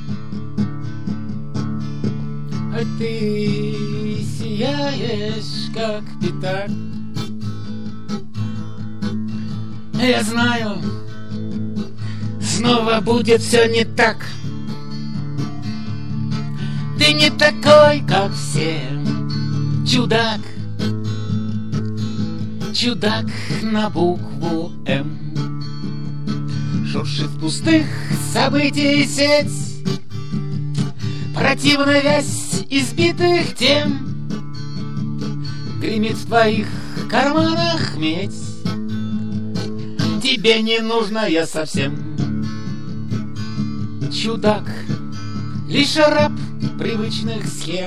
А ты сияешь, как пятак. Я знаю, снова будет все не так. Ты не такой, как все, чудак. Чудак на букву М. Шуршит в пустых событий сеть, противная вязь избитых тем. Гремит в твоих карманах медь. Тебе не нужна я совсем, чудак, лишь раб привычных схем.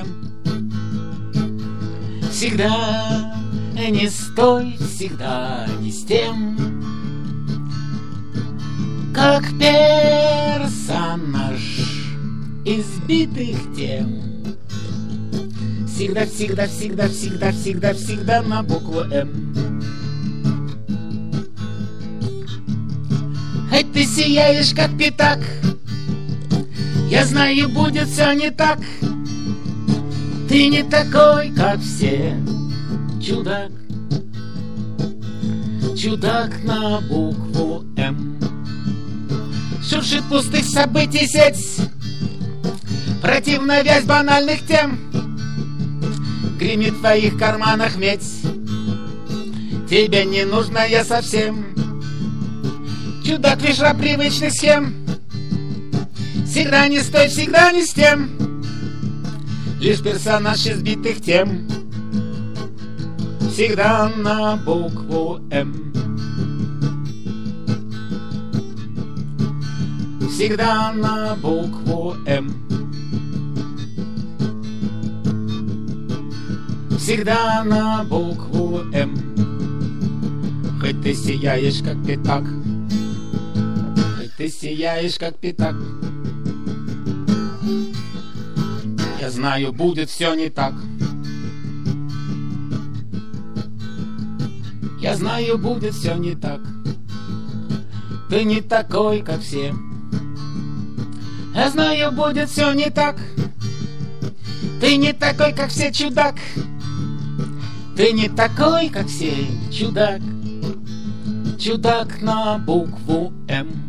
Всегда не с той, всегда не с тем, как персонаж избитых тем. Всегда, всегда, всегда, всегда, всегда, всегда на букву М. Хоть ты сияешь, как пятак, я знаю, будет все не так. Ты не такой, как все, чудак. Чудак на букву М. Шуршит пустых событий сеть, противная вязь банальных тем. Гремит в твоих карманах медь. Тебе не нужна я совсем, чудак, лишь раб привычных схем. Всегда не с той, всегда не с тем, лишь персонаж избитых тем. Всегда на букву М. Всегда на букву М. Всегда на букву М. Хоть ты сияешь, как пятак, хоть ты сияешь, как пятак, я знаю, будет все не так. Я знаю, будет все не так. Ты не такой, как все. Я знаю, будет все не так. Ты не такой, как все, чудак. Ты не такой, как все, чудак. Чудак на букву М.